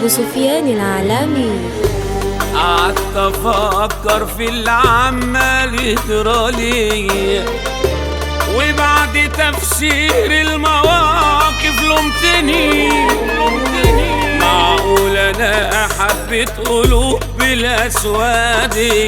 أبو سفيان العالمي. قعدت افكر في اللي عمال يجرالي، وبعد تفسير المواقف لومتني. معقول انا حبيت قلوب بالاسواد،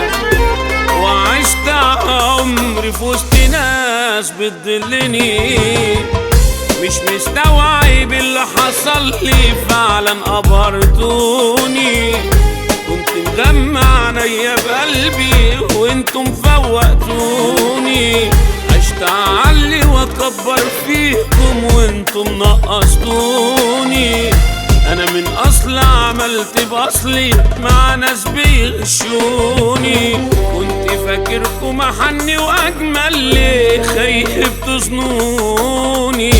وعشت عمري في وسط ناس بتضلني. مش مستوعب اللي حصل لي، فعلا قبرتوني. كنت مجمع عينيا بقلبي وانتم فوقتوني. عشت اعلي واكبر فيكم وانتم نقصتوني. انا من اصل عملت باصلي مع ناس بيغشوني. كنت فاكركم احني واجمل، ليه خايف تظنوني؟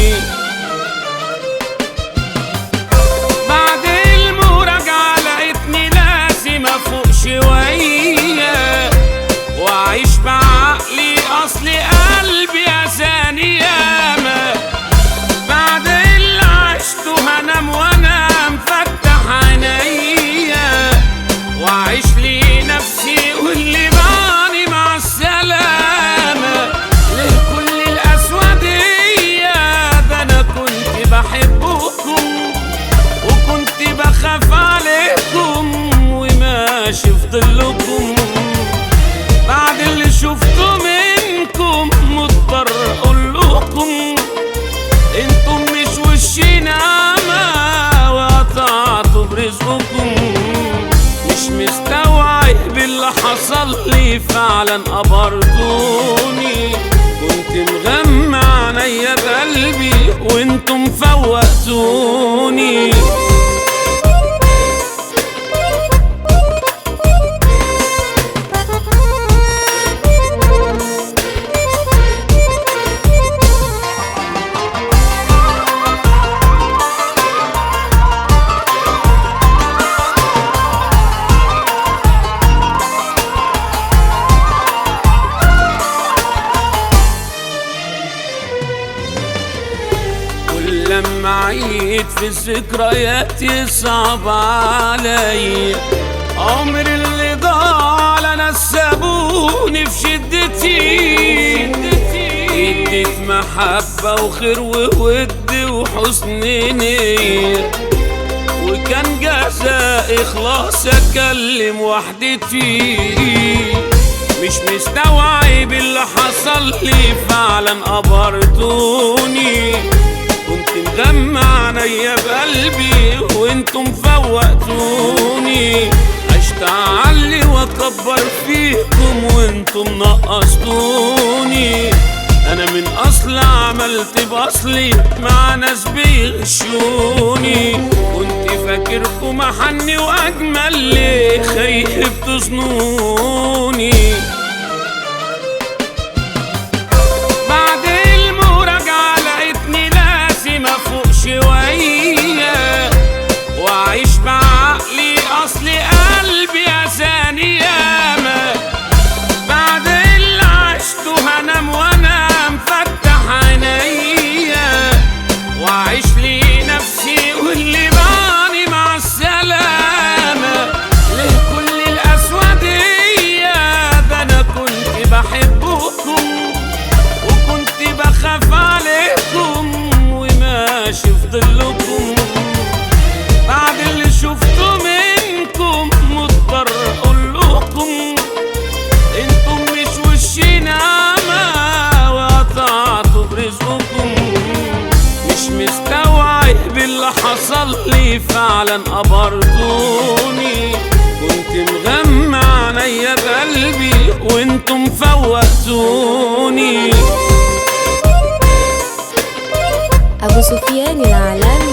بعد المراجعة لقيتني لازم افوق شوية واعيش بعقلي، اصل قلبي اذاني ياما. بعد اللي عشته هنام وانا مفتح عينيا، واعيش لي نفسي واللي بعني مع السلامة. ليه كل الاسودية؟ ده انا كنت بحبكم وكنت بخاف عليكم وماشي في ظلكم. بعد اللي شفته منكم مضطر اقول لكم انتم مش وشينا ما وقطعتوا برزقكم. مش مستوعب اللي حصل لي، فعلا قبرتوني. كنت مغمى عينيا بقلبي وانتم فوقتوني. لما عيد في الذكريات يصعب علي. عمري اللي ضاع على ناس سابوني في شدتي. اديت محبة وخير وود وحسن نية، وكان جزاء إخلاص أكلم وحدتي. مش مستوعب اللي حصل لي، فعلا قبرتوني. كنت مجمع عينيا بقلبي وانتم فوقتوني. عشت اعلي واكبر فيكم وانتم نقصتوني. انا من اصل عملت باصلي مع ناس بيغشوني. كنت فاكركم احني واجمل، ليه خايف تظنوني؟ شوية واعيش بعقلي، اصل قلبي اذاني ياما. بعد اللي عشته هنام وانا مفتح عينيا، واعيش لي نفسي واللي بعني مع السلامة. ليه كل الاسودية؟ ده انا كنت بحبكم وكنت بخاف عليكم وماشي في ظلكم. بعد اللي شفته منكم مضطر اقول لكم انتم مش وشينا ما وقطعتوا برزقكم. مش مستوعب اللي حصل لي، فعلا قبرتوني. كنت مغمى عينيا بقلبي وانتم فوقتوني. أبو سفيان العالمي.